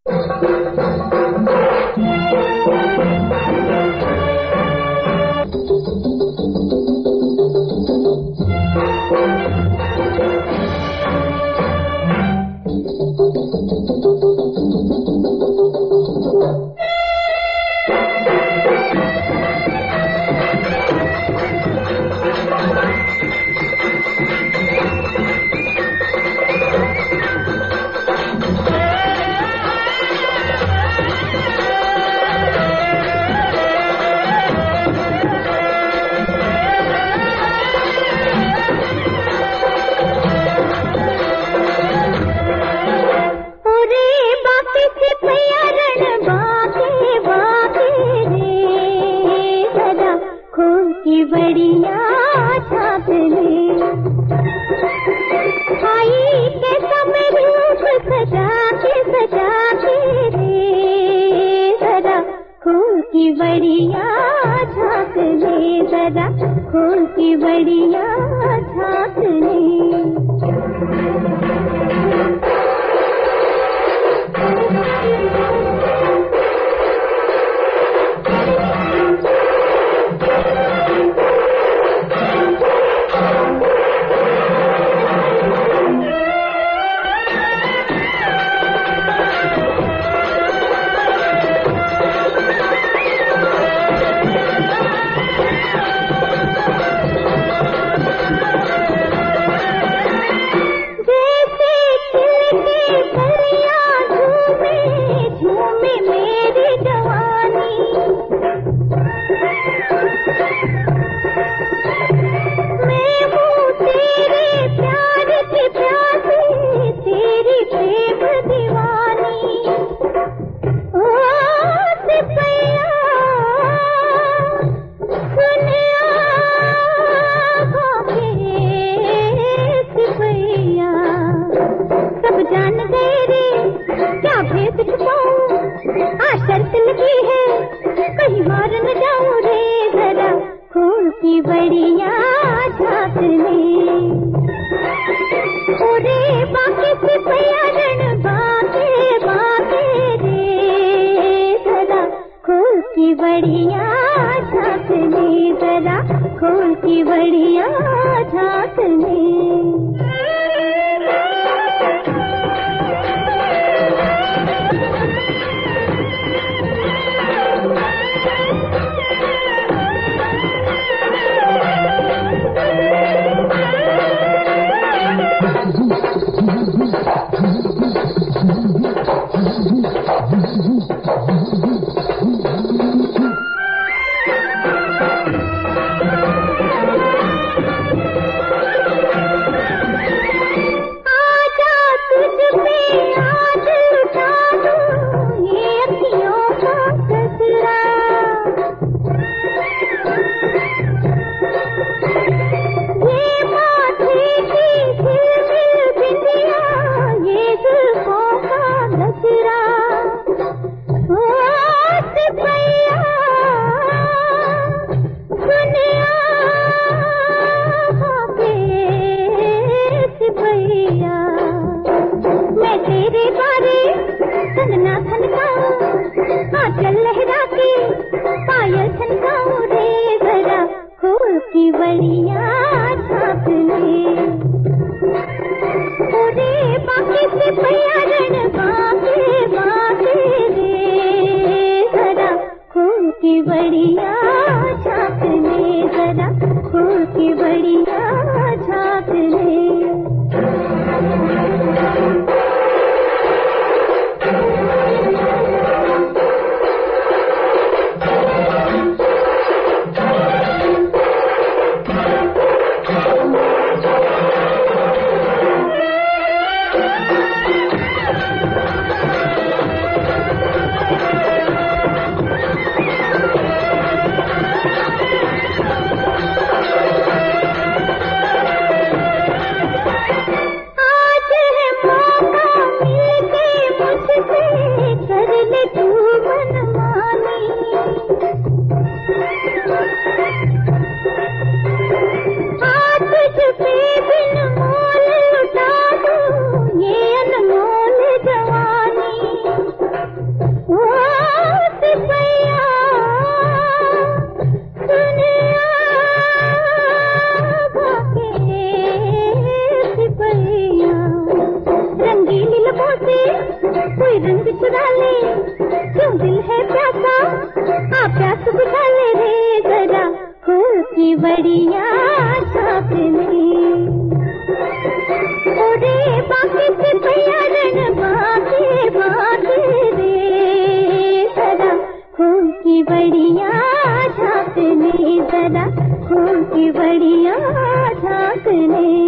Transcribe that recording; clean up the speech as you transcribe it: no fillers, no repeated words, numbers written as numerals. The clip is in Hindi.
बढ़िया छाप ले आई के सब रूप सजा के रे जरा खोल की बढ़िया छाप ले, जरा खोल की बढ़िया छाप ले। शर्त लगी है कहीं मार न जाऊं रे, जरा खोल की बढ़िया छाप ले। ओरे बाकी सिपहिया रण बाके बाके रे, जरा खोल की बढ़िया छाप ले, जरा खोल की बढ़िया छाप ले। चुरा ले, क्यों दिल है प्यासा, आ प्यास बुझा ले रे जरा, खोल की बड़िया झांक ले। ओरे बाकी से भैया रण बाके बाके रे जरा, खोल की बड़िया झांक ले जरा, खोल की बड़िया झांक ले।